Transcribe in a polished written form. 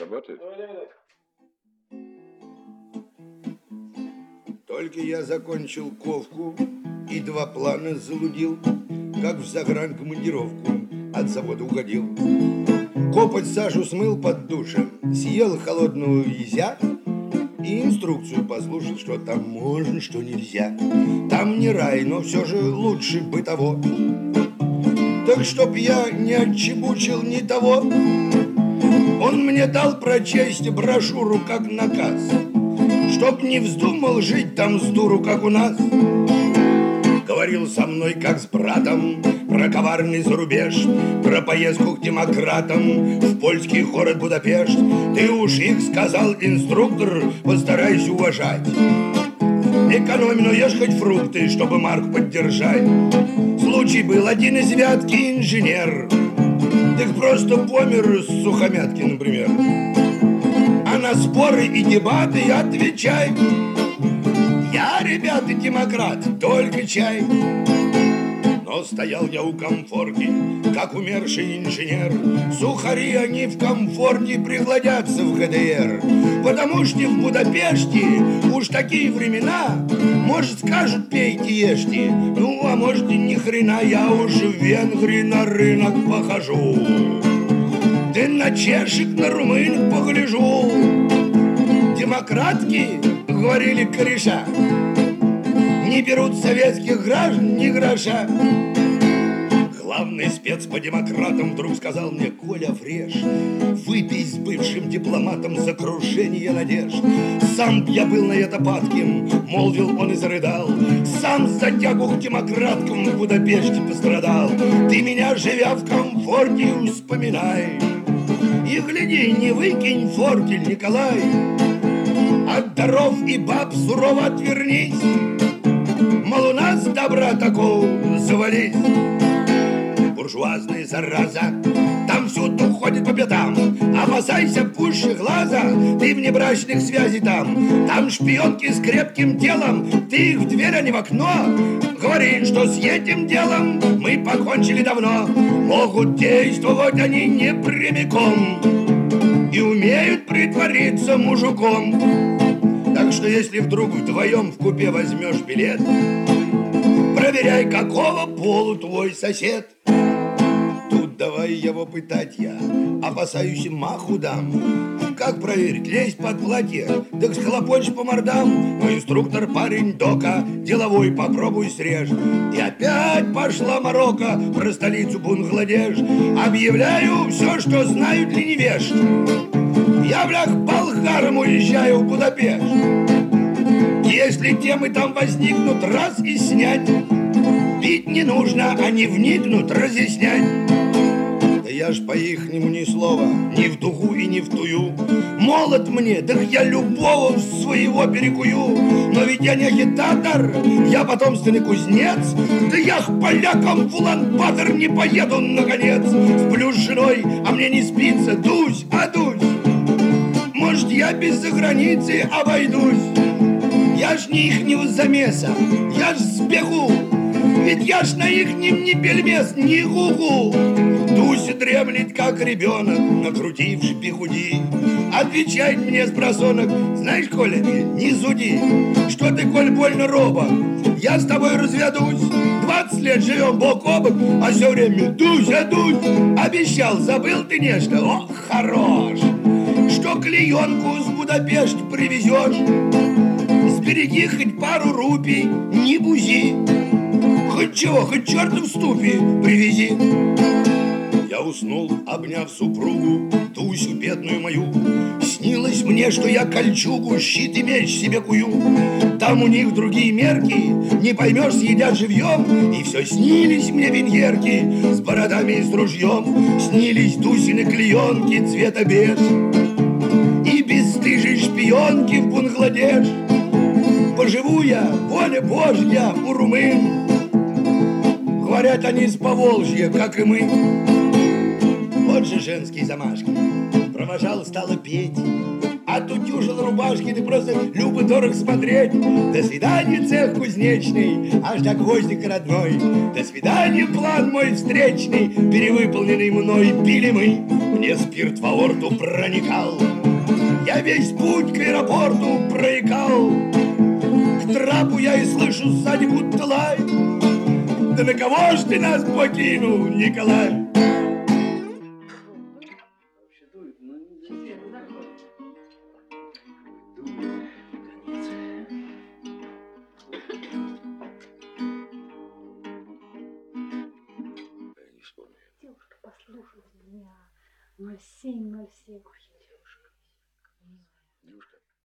Работает? Только я закончил ковку и 2 плана залудил, как в загранкомандировку от завода уходил. Копоть Сашу смыл под душем, съел холодного езя и инструкцию послушал, что там можно, что нельзя. Там не рай, но все же лучше бы того. Так чтоб я не отчебучил ни того, он мне дал прочесть брошюру как наказ, чтоб не вздумал жить там с дуру, как у нас. Говорил со мной, как с братом, про коварный зарубеж, про поездку к демократам в польский город Будапешт. Ты уж их, сказал инструктор, постарайся уважать. Экономь, но ешь хоть фрукты, чтобы марку поддержать. Случай был, один из Вятки инженер, так просто помер с сухомятки, например. А на споры и дебаты отвечай: я, ребята, демократ, только чай. Но стоял я у комфорки, как умерший инженер. Сухари они в комфорте пригодятся в ГДР, потому что в Будапеште уж такие времена, может, скажут: пейте, ешьте. Ну, а может, и ни хрена, я уже в Венгрии на рынок похожу, да на чешек, на румын погляжу. Демократки, говорили кореша, не берут советских граждан ни гроша. Главный спец по демократам вдруг сказал мне: Коля Фреш, выпей с бывшим дипломатом за крушение надежд. Сам б я был на это падким, молвил он и зарыдал. Сам за тягу к демократкам в Будапеште пострадал. Ты меня, живя в комфорте, вспоминай, и гляди, не выкинь фортель, Николай. От даров и баб сурово отвернись, мол, у нас добра такого завались. Буржуазная зараза там всюду ходит по пятам. Опасайся пуще глаза, ты внебрачных связей там. Там шпионки с крепким телом, ты их в дверь, а не в окно. Говори, что с этим делом мы покончили давно. Могут действовать они не прямиком и умеют притвориться мужиком. Так что если вдруг вдвоем в купе возьмешь билет, проверяй, какого полу твой сосед. Тут давай его пытать я, опасаюсь, маху дам. Как проверить? Лезь под платье, так схлопочешь по мордам. Но инструктор парень дока, деловой, попробуй срежь. И опять пошла морока про столицу Бангладеш. Объявляю все, что знают ли невежд. Я, блях, болгаром уезжаю в Будапешт. Если темы там возникнут, раз и снять. Пить не нужно, они вникнут, разъяснять. Да я ж по-ихнему ни слова, ни в духу и ни в тую. Молод мне, так я любого своего перекую. Но ведь я не агитатор, я потомственный кузнец. Да я к полякам в Улан-Батор не поеду, наконец. Сплю с женой, а мне не спится, дусь, а дусь. Может, я без заграницы обойдусь. Я ж не ихнего замеса, я ж сбегу. Ведь я ж на ихнем ни пельмес, ни гугу. Дуся дремлет, как ребенок, накрутивший бигуди. Отвечает мне спросонок: знаешь, Коля, не зуди. Что ты, Коль, больно робок? Я с тобой разведусь. 20 лет живем бок о бок, а все время Дуся, Дусь. Обещал, забыл ты нечто? Ох, хорош. Что клеенку с Будапешта привезешь, сбереги хоть пару рупий, не бузи. Хоть чего, хоть черта в ступе привези. Я уснул, обняв супругу, Дусю бедную мою. Снилось мне, что я кольчугу, щит и меч себе кую. Там у них другие мерки, не поймешь, съедят живьем. И все снились мне веньерки с бородами и с ружьем. Снились Дусины клеенки цвета беж и бесстыжие шпионки в Бангладеш. Поживу я, воля Божья, у румын. Говорят они с Поволжья, как и мы. Вот же женские замашки. Провожал, стала петь, отутюжил рубашки, ты просто любо дорого смотреть. До свидания, цех кузнечный, аж до гвоздика родной. До свидания, план мой встречный, перевыполненный мной, пили мы. мне спирт в аорту проникал. Я весь путь к аэропорту проекал. К трапу я и слышу сзади будто лай. Да на кого ж ты нас покинул, Николай? Девушка, послушайте меня. 0707.